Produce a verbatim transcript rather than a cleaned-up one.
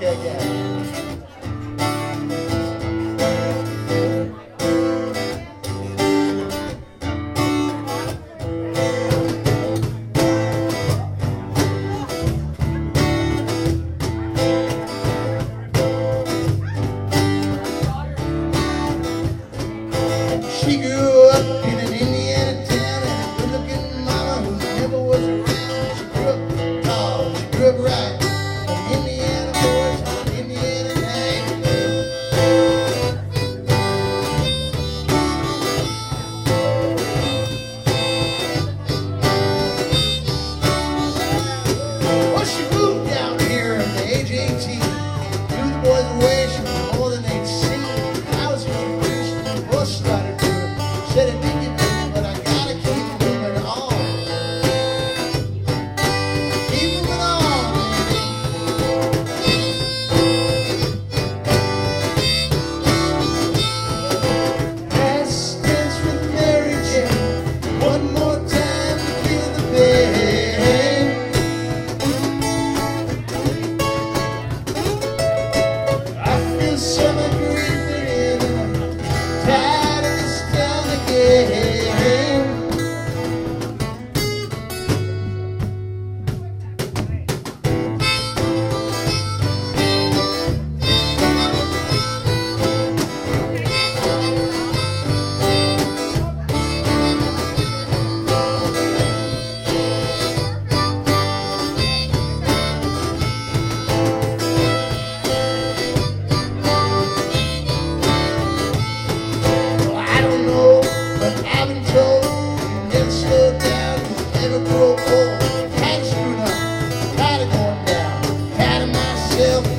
Okay, yeah. She grew up in an Indiana town and a good-looking mama who never was around. She grew up tall, she grew up right. An Indiana boys on an Indiana night. Well, she moved down here at the age of eighteen. Knew the boys away, she was more than they'd seen. I was introduced when the bus started. Said it didn't get me, but I gotta keep moving on. Keep moving on, baby. Last dance with Mary Jane. One more time to feel the pain. I feel summer breathing in, and I'm tired of this town again. Well, I don't know, but I've been told you never slow down, you never grow old. Had to screw up, had it going down, had it myself.